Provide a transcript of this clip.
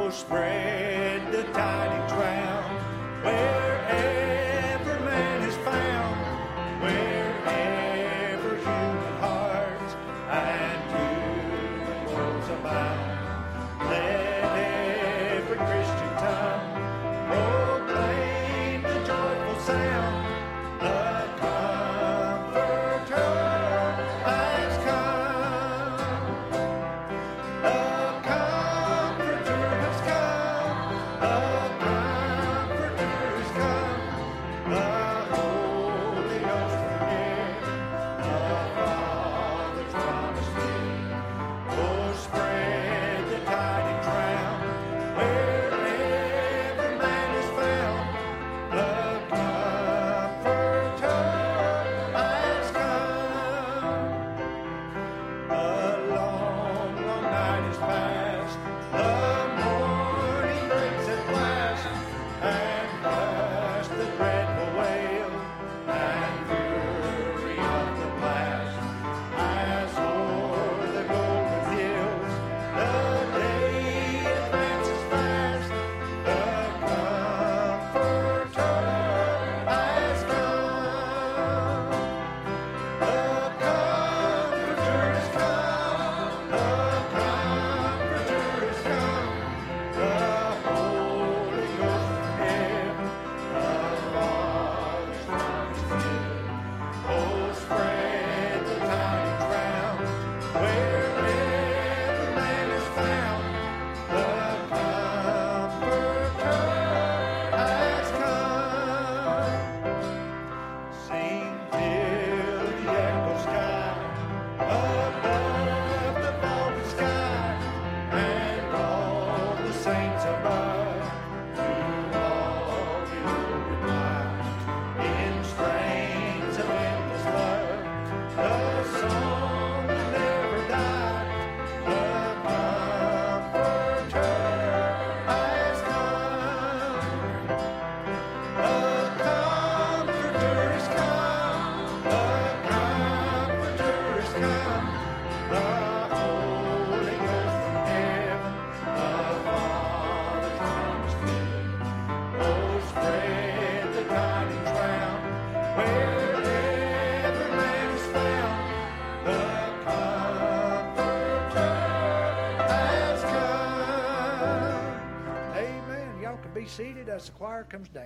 Oh, spread the tidings round wherever man is found, wherever human hearts and human woes abound. Let every Christian tongue proclaim the joyful sound. The Comforter has come. The Comforter has come. The Comforter has come. The Holy Ghost from here, the Father's promised me. Oh, spread the tidings round wherever man is found. The Comforter has come. The long, long night is past. The morning breaks at last, and hush the dreadful wail and fury of the blast. As o'er the golden hills the day advances fast, the Comforter has come. The Comforter has come. The Comforter has come. The Holy Ghost from heaven, the Father's promised gift. Oh, spread the tidings round wherever man is found. The Comforter has come. Sing till the echo sky above the vaulted sky, and all the saints above to all will reply in strains of endless love, the song that never died. The Comforter has come. The Comforter has come. The Comforter has come. The Holy Ghost from heaven, the Father's promised gift. Oh, spread the tidings round wherever man is found. The Comforter has come. Amen. Y'all can be seated as the choir comes down.